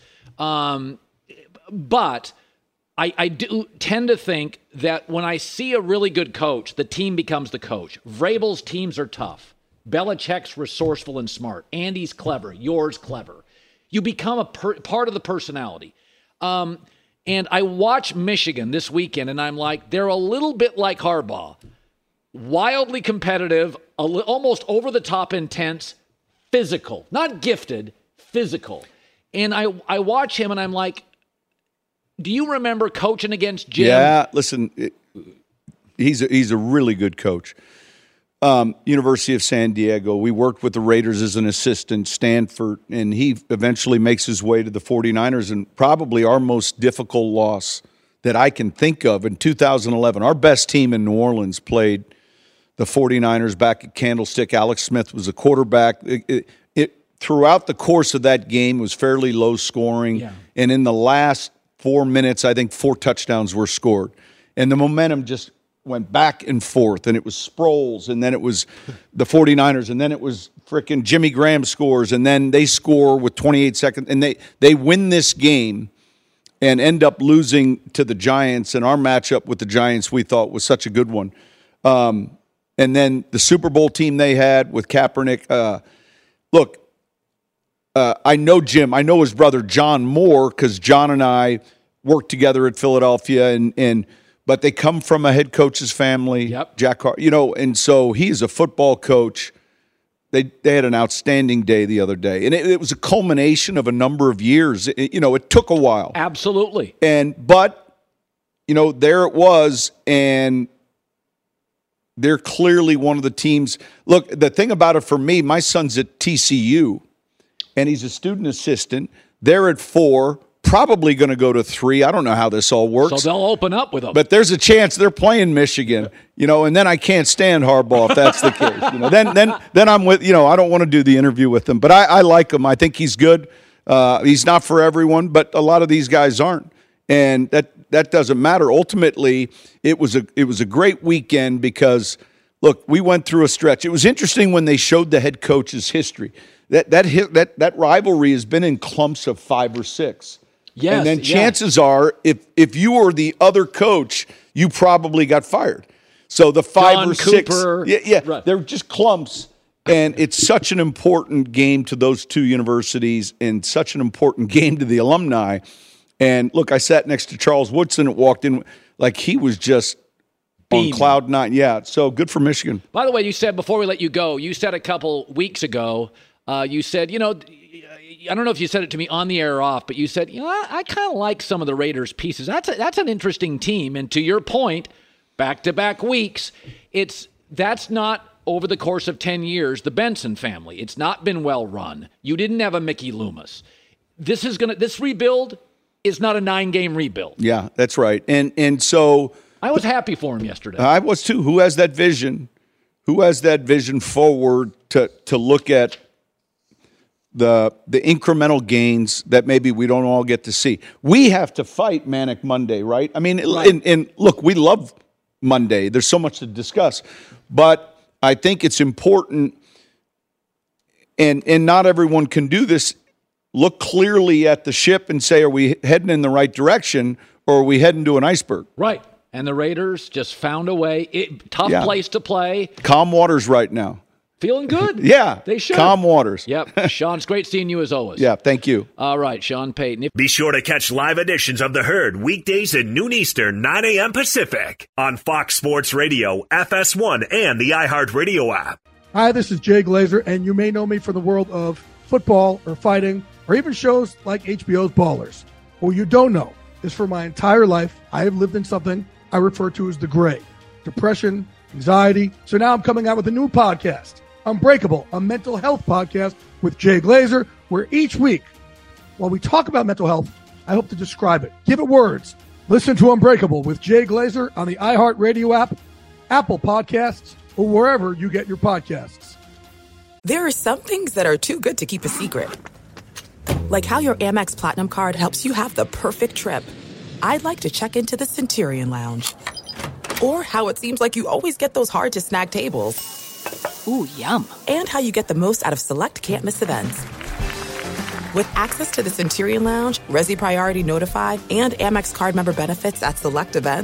But I do tend to think that when I see a really good coach, the team becomes the coach. Vrabel's teams are tough. Belichick's resourceful and smart. Andy's clever. Yours clever. You become a part of the personality. And I watch Michigan this weekend, and I'm like, they're a little bit like Harbaugh. Wildly competitive, almost over-the-top intense, physical. Not gifted, physical. And I watch him, and I'm like, do you remember coaching against Jim? Yeah, listen, he's a really good coach. University of San Diego. We worked with the Raiders as an assistant, Stanford, and he eventually makes his way to the 49ers, and probably our most difficult loss that I can think of in 2011. Our best team in New Orleans played the 49ers back at Candlestick. Alex Smith was a quarterback. Throughout the course of that game, it was fairly low scoring, and in the last 4 minutes, I think 4 touchdowns were scored, and the momentum just went back and forth, and it was Sproles, and then it was the 49ers, and then it was frickin' Jimmy Graham scores, and then they score with 28 seconds, and they win this game and end up losing to the Giants, and our matchup with the Giants we thought was such a good one. And then the Super Bowl team they had with Kaepernick. I know Jim. I know his brother John Moore because John and I worked together at Philadelphia, but they come from a head coach's family, Jack Carr, and so he's a football coach. They had an outstanding day the other day, and it was a culmination of a number of years. It took a while. Absolutely. But there it was, and they're clearly one of the teams. Look, the thing about it for me, my son's at TCU, and he's a student assistant. They're at 4. Probably going to go to 3. I don't know how this all works. So they'll open up with them. But there's a chance they're playing Michigan, and then I can't stand Harbaugh if that's the case. Then I'm with, I don't want to do the interview with him. But I like him. I think he's good. He's not for everyone, but a lot of these guys aren't. And that doesn't matter. Ultimately, it was a great weekend because, look, we went through a stretch. It was interesting when they showed the head coach's history. That rivalry has been in clumps of 5 or 6. Yes, and then chances are, if you were the other coach, you probably got fired. So the 5 John or 6, Cooper, right. They're just clumps. And it's such an important game to those 2 universities and such an important game to the alumni. And look, I sat next to Charles Woodson and walked in like he was just on cloud 9. Yeah, so good for Michigan. By the way, you said before we let you go, you said a couple weeks ago, you said, I don't know if you said it to me on the air or off, but you said, I kind of like some of the Raiders pieces. That's an interesting team. And to your point, back-to-back weeks, that's not over the course of 10 years, the Benson family. It's not been well run. You didn't have a Mickey Loomis. This rebuild is not a 9-game rebuild. Yeah, that's right. And so I was happy for him yesterday. I was too. Who has that vision? Who has that vision forward to look at the incremental gains that maybe we don't all get to see? We have to fight Manic Monday, right? I mean, right. And look, we love Monday. There's so much to discuss. But I think it's important, and not everyone can do this, look clearly at the ship and say, are we heading in the right direction or are we heading to an iceberg? Right. And the Raiders just found a way. Tough place to play. Calm waters right now. Feeling good. Yeah. They should. Calm waters. Yep. Sean, it's great seeing you as always. Yeah, thank you. All right, Sean Payton. Be sure to catch live editions of The Herd weekdays at noon Eastern, 9 a.m. Pacific on Fox Sports Radio, FS1, and the iHeartRadio app. Hi, this is Jay Glazer, and you may know me from the world of football or fighting or even shows like HBO's Ballers. What you don't know is for my entire life, I have lived in something I refer to as the gray. Depression, anxiety. So now I'm coming out with a new podcast, Unbreakable, a mental health podcast with Jay Glazer, where each week, while we talk about mental health, I hope to describe it. Give it words. Listen to Unbreakable with Jay Glazer on the iHeartRadio app, Apple Podcasts, or wherever you get your podcasts. There are some things that are too good to keep a secret. Like how your Amex Platinum card helps you have the perfect trip. I'd like to check into the Centurion Lounge. Or how it seems like you always get those hard-to-snag tables. Ooh, yum. And how you get the most out of select can't-miss events. With access to the Centurion Lounge, Resi Priority Notified, and Amex card member benefits at select events,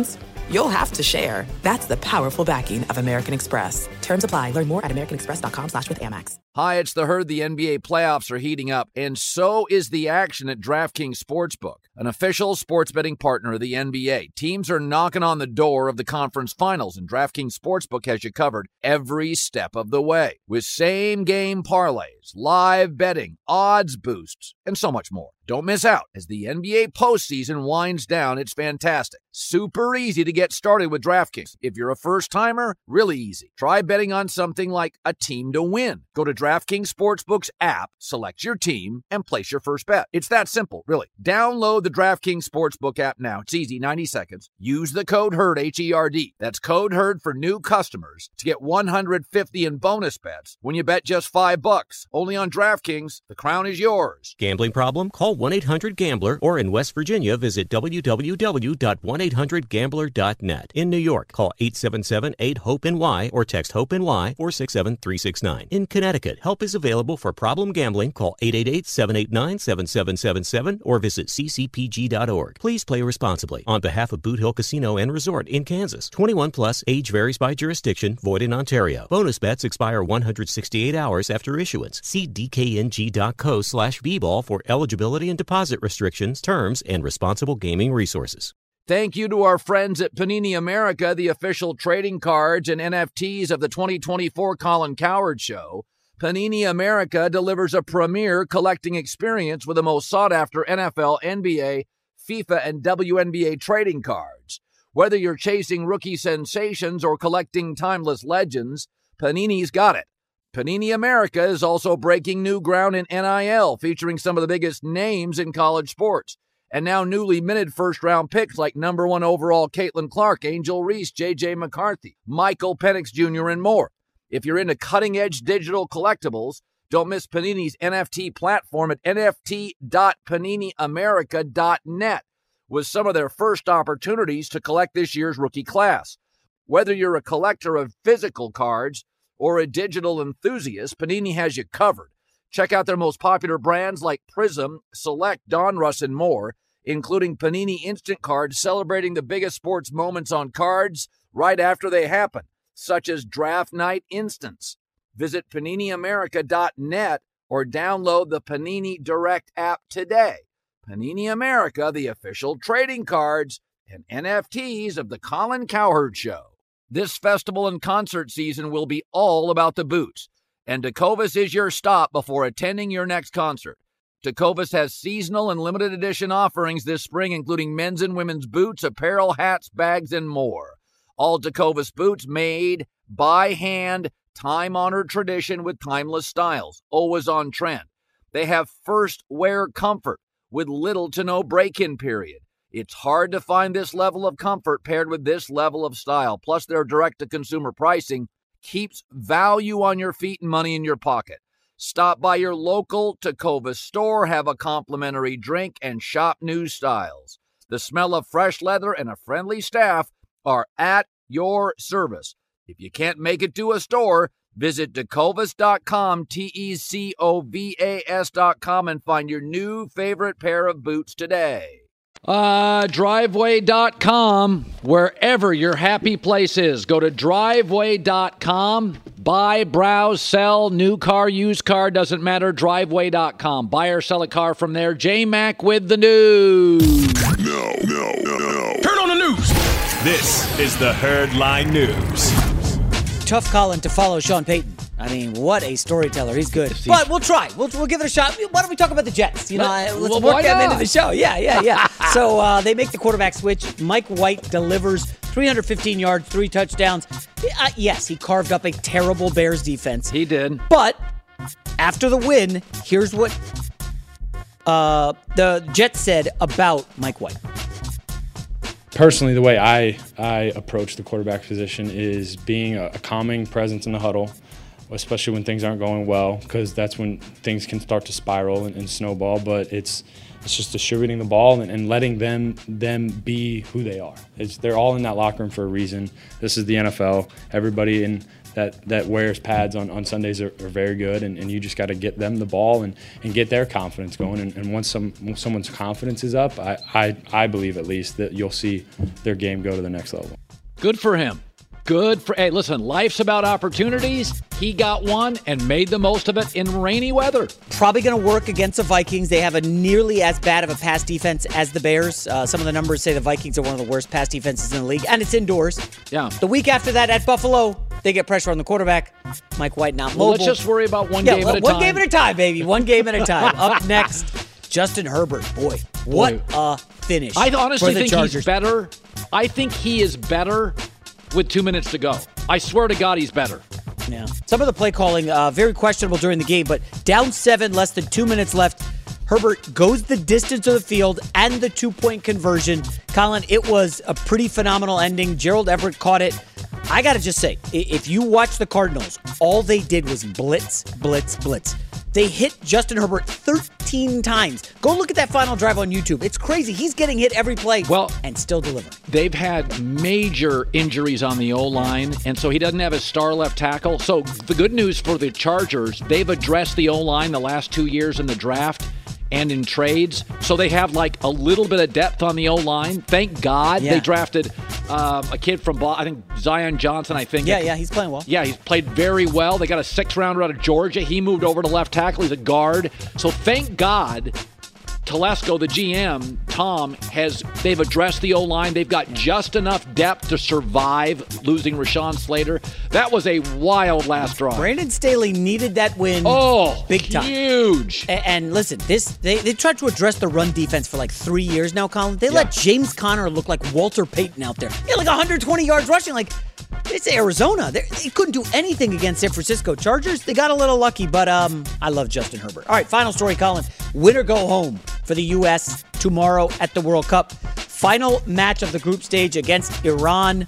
you'll have to share. That's the powerful backing of American Express. Terms apply. Learn more at americanexpress.com/withAmex. Hi, it's the Herd. The NBA playoffs are heating up, and so is the action at DraftKings Sportsbook, an official sports betting partner of the NBA. Teams are knocking on the door of the conference finals, and DraftKings Sportsbook has you covered every step of the way with same-game parlays, live betting, odds boosts, and so much more. Don't miss out as the NBA postseason winds down. It's fantastic. Super easy to get started with DraftKings. If you're a first-timer, really easy. Try betting on something like a team to win. Go to DraftKings Sportsbook's app, select your team, and place your first bet. It's that simple, really. Download the DraftKings Sportsbook app now. It's easy, 90 seconds. Use the code HERD, H-E-R-D. That's code HERD for new customers to get $150 in bonus bets when you bet just $5. Only on DraftKings. The crown is yours. Gambling problem? Call 1-800-GAMBLER, or in West Virginia, visit www.1800gambler.net. In New York, call 877-8-HOPE-NY or text HOPE-NY 467-369. In Connecticut, help is available for problem gambling. Call 888-789-7777 or visit ccpg.org. Please play responsibly. On behalf of Boot Hill Casino and Resort in Kansas, 21 plus, age varies by jurisdiction, void in Ontario. Bonus bets expire 168 hours after issuance. See dkng.co/bball for eligibility and deposit restrictions, terms, and responsible gaming resources. Thank you to our friends at Panini America, the official trading cards and NFTs of the 2024 Colin Cowherd Show. Panini America delivers a premier collecting experience with the most sought-after NFL, NBA, FIFA, and WNBA trading cards. Whether you're chasing rookie sensations or collecting timeless legends, Panini's got it. Panini America is also breaking new ground in NIL, featuring some of the biggest names in college sports. And now newly minted first-round picks like number 1 overall Caitlin Clark, Angel Reese, J.J. McCarthy, Michael Penix Jr., and more. If you're into cutting-edge digital collectibles, don't miss Panini's NFT platform at nft.paniniamerica.net with some of their first opportunities to collect this year's rookie class. Whether you're a collector of physical cards or a digital enthusiast, Panini has you covered. Check out their most popular brands like Prism, Select, Donruss, and more, including Panini Instant Cards celebrating the biggest sports moments on cards right after they happen, such as Draft Night Instants. Visit PaniniAmerica.net or download the Panini Direct app today. Panini America, the official trading cards and NFTs of the Colin Cowherd Show. This festival and concert season will be all about the boots, and Tecovas is your stop before attending your next concert. Tecovas has seasonal and limited edition offerings this spring, including men's and women's boots, apparel, hats, bags, and more. All Tecovas boots made by hand, time-honored tradition with timeless styles, always on trend. They have first wear comfort with little to no break-in period. It's hard to find this level of comfort paired with this level of style. Plus, their direct-to-consumer pricing keeps value on your feet and money in your pocket. Stop by your local Tecovas store, have a complimentary drink, and shop new styles. The smell of fresh leather and a friendly staff are at your service. If you can't make it to a store, visit Tecovas.com, Tecovas.com, and find your new favorite pair of boots today. Driveway.com, wherever your happy place is. Go to Driveway.com. Buy, browse, sell, new car, used car, doesn't matter. Driveway.com. Buy or sell a car from there. J-Mac with the news. No. Turn on the news. This is the Herdline News. Tough Colin to follow Sean Payton. I mean, what a storyteller. He's good. But we'll try. We'll give it a shot. Why don't we talk about the Jets? Let's work them into the show. Yeah. So they make the quarterback switch. Mike White delivers 315 yards, 3 touchdowns. Yes, he carved up a terrible Bears defense. He did. But after the win, here's what the Jets said about Mike White. Personally, the way I approach the quarterback position is being a calming presence in the huddle, especially when things aren't going well, because that's when things can start to spiral and snowball. But it's just distributing the ball and letting them be who they are. They're all in that locker room for a reason. This is the NFL. Everybody in that wears pads on Sundays are very good, and you just got to get them the ball and get their confidence going. And once someone's confidence is up, I believe at least that you'll see their game go to the next level. Good for him. Hey, listen, life's about opportunities. He got one and made the most of it in rainy weather. Probably going to work against the Vikings. They have a nearly as bad of a pass defense as the Bears. Some of the numbers say the Vikings are one of the worst pass defenses in the league, and it's indoors. Yeah. The week after that at Buffalo, they get pressure on the quarterback. Mike White not mobile. Well, let's just worry about one game at a time. One game at a time, baby. One game at a time. Up next, Justin Herbert. Boy, what a finish. I honestly think Chargers. He's better. I think he is better with 2 minutes to go. I swear to God, he's better. Yeah. Some of the play calling, very questionable during the game, but down 7, less than 2 minutes left. Herbert goes the distance of the field and the 2-point conversion. Colin, it was a pretty phenomenal ending. Gerald Everett caught it. I got to just say, if you watch the Cardinals, all they did was blitz, blitz, blitz. They hit Justin Herbert 13 times. Go look at that final drive on YouTube. It's crazy. He's getting hit every play and still delivering. They've had major injuries on the O-line, and so he doesn't have his star left tackle. So the good news for the Chargers, they've addressed the O-line the last 2 years in the draft and in trades. So they have like a little bit of depth on the O-line. Thank God they drafted a kid from, I think, Zion Johnson, I think. Yeah, he's playing well. Yeah, he's played very well. They got a 6th-rounder out of Georgia. He moved over to left tackle. He's a guard. So thank God Telesco, the GM, Tom, they've addressed the O-line. They've got just enough depth to survive losing Rashawn Slater. That was a wild last drive. Brandon Staley needed that win. Oh, big time. Huge. And listen, they tried to address the run defense for like 3 years now, Colin. They let James Conner look like Walter Payton out there. He had like 120 yards rushing. Like, it's Arizona. They couldn't do anything against San Francisco Chargers. They got a little lucky, but I love Justin Herbert. All right, final story, Colin. Win or go home for the U.S. tomorrow at the World Cup. Final match of the group stage against Iran.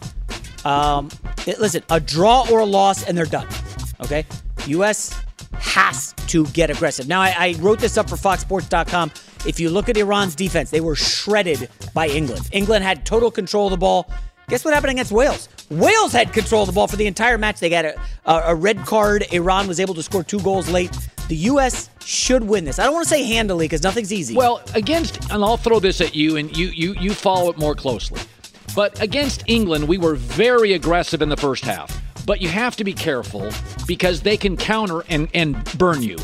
Listen, a draw or a loss, and they're done. Okay? U.S. has to get aggressive. Now, I wrote this up for FoxSports.com. If you look at Iran's defense, they were shredded by England. England had total control of the ball. Guess what happened against Wales? Wales had control of the ball for the entire match. They got a red card. Iran was able to score 2 goals late. The U.S. should win this. I don't want to say handily because nothing's easy. Well, and I'll throw this at you, and you follow it more closely. But against England, we were very aggressive in the first half. But you have to be careful because they can counter and burn you.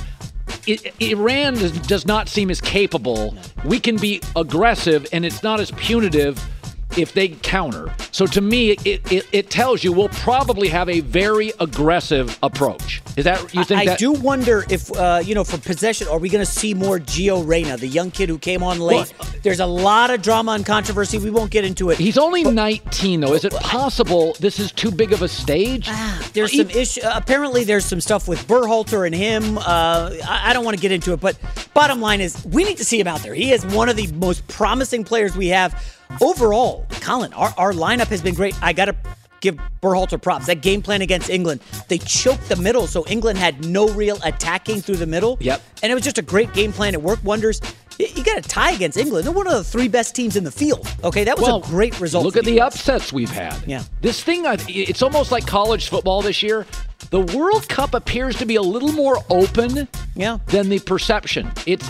Iran does not seem as capable. We can be aggressive, and it's not as punitive if they counter. So to me, it tells you we'll probably have a very aggressive approach. Is that you think? I do wonder if for possession, are we going to see more Gio Reyna, the young kid who came on late? Well, there's a lot of drama and controversy. We won't get into it. He's only 19, though. Is it possible this is too big of a stage? There's some issue. Apparently, there's some stuff with Berhalter and him. I don't want to get into it, but bottom line is we need to see him out there. He is one of the most promising players we have. Overall, Colin, our lineup has been great. I got to give Berhalter props. That game plan against England, they choked the middle, so England had no real attacking through the middle. Yep. And it was just a great game plan. It worked wonders. You got a tie against England. They're one of the 3 best teams in the field. Okay, that was a great result. Look at the upsets we've had. Yeah. This thing, it's almost like college football this year. The World Cup appears to be a little more open than the perception.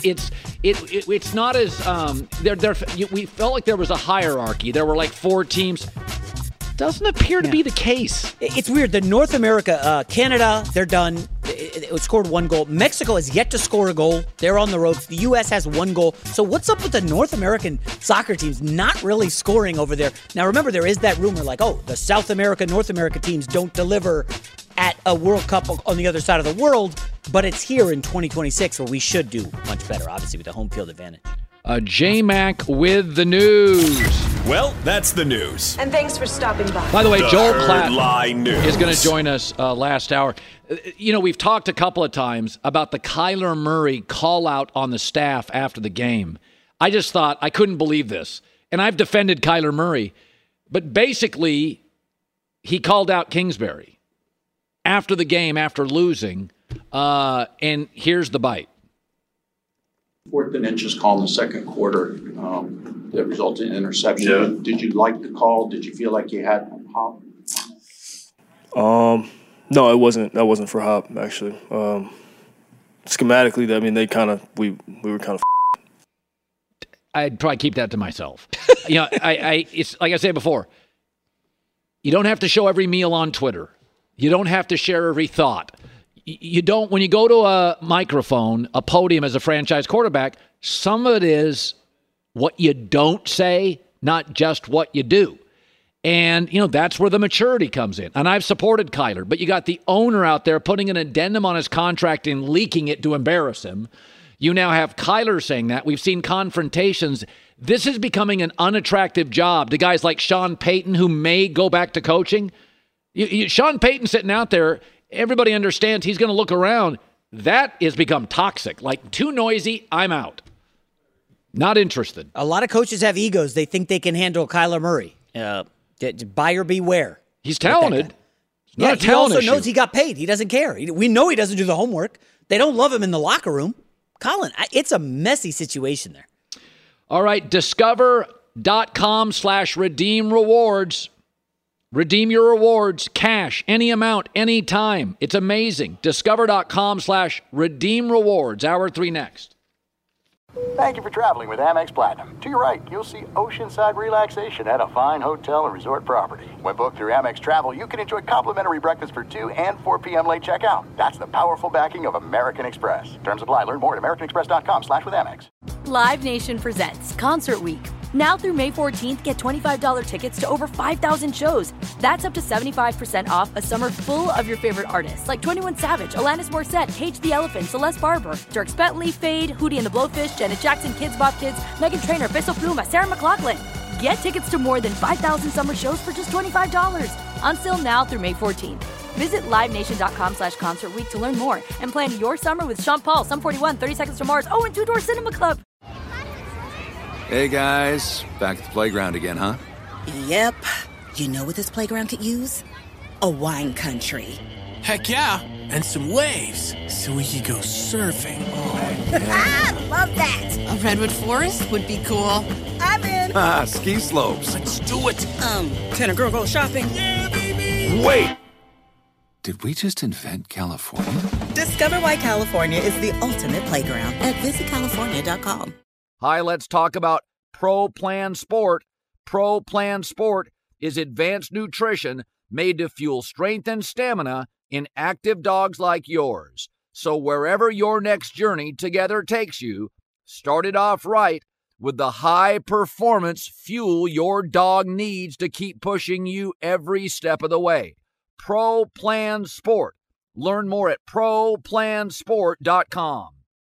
It's not as we felt like there was a hierarchy. There were like 4 teams. Doesn't appear to be the case. It's weird. The North America, Canada, they're done. It scored 1 goal. Mexico has yet to score a goal. They're on the ropes. The U.S. has 1 goal. So what's up with the North American soccer teams not really scoring over there? Now, remember, there is that rumor like, the South America, North America teams don't deliver at a World Cup on the other side of the world, but it's here in 2026 where we should do much better, obviously, with the home field advantage. J-Mac with the news. Well, that's the news. And thanks for stopping by. By the way, Joel Klatt is going to join us last hour. We've talked a couple of times about the Kyler Murray call-out on the staff after the game. I just thought, I couldn't believe this. And I've defended Kyler Murray. But basically, he called out Kingsbury after the game, after losing. And here's the bite. 4th and inches call in the second quarter that resulted in interception. Yeah. Did you like the call? Did you feel like you had a pop? No, it wasn't. That wasn't for Hop, actually. Schematically, I mean, we were kind of. I'd probably keep that to myself. It's like I said before. You don't have to show every meal on Twitter. You don't have to share every thought. You don't. When you go to a microphone, a podium as a franchise quarterback, some of it is what you don't say, not just what you do. And, that's where the maturity comes in. And I've supported Kyler, but you got the owner out there putting an addendum on his contract and leaking it to embarrass him. You now have Kyler saying that. We've seen confrontations. This is becoming an unattractive job to guys like Sean Payton, who may go back to coaching. Sean Payton sitting out there, everybody understands he's going to look around. That has become toxic. Like, too noisy, I'm out. Not interested. A lot of coaches have egos. They think they can handle Kyler Murray. Buyer beware. He's talented. He also knows he got paid. He doesn't care. We know he doesn't do the homework. They don't love him in the locker room. Colin, it's a messy situation there. All right, discover.com/redeem rewards. Redeem your rewards, cash, any amount, any time. It's amazing. Discover.com/redeem rewards. Hour 3 next. Thank you for traveling with Amex Platinum. To your right, you'll see oceanside relaxation at a fine hotel and resort property. When booked through Amex Travel, you can enjoy complimentary breakfast for 2 and 4 p.m. late checkout. That's the powerful backing of American Express. Terms apply. Learn more at americanexpress.com/withAmex. Live Nation presents Concert Week. Now through May 14th, get $25 tickets to over 5,000 shows. That's up to 75% off a summer full of your favorite artists like 21 Savage, Alanis Morissette, Cage the Elephant, Celeste Barber, Dierks Bentley, Fade, Hootie and the Blowfish, Janet Jackson, Kidz Bop Kids, Meghan Trainor, Bissell Pluma, Sarah McLachlan. Get tickets to more than 5,000 summer shows for just $25. Until now through May 14th. Visit LiveNation.com/Concert Week to learn more and plan your summer with Sean Paul, Sum 41, 30 Seconds to Mars, and Two Door Cinema Club. Hey guys, back at the playground again, huh? Yep. You know what this playground could use? A wine country. Heck yeah, and some waves so we could go surfing. Oh, yeah. Love that. A redwood forest would be cool. I'm in. Ski slopes. Let's do it. Can a girl go shopping? Yeah, baby. Wait. Did we just invent California? Discover why California is the ultimate playground at visitcalifornia.com. Hi, let's talk about Pro Plan Sport. Pro Plan Sport is advanced nutrition made to fuel strength and stamina in active dogs like yours. So wherever your next journey together takes you, start it off right with the high-performance fuel your dog needs to keep pushing you every step of the way. Pro Plan Sport. Learn more at ProPlansport.com.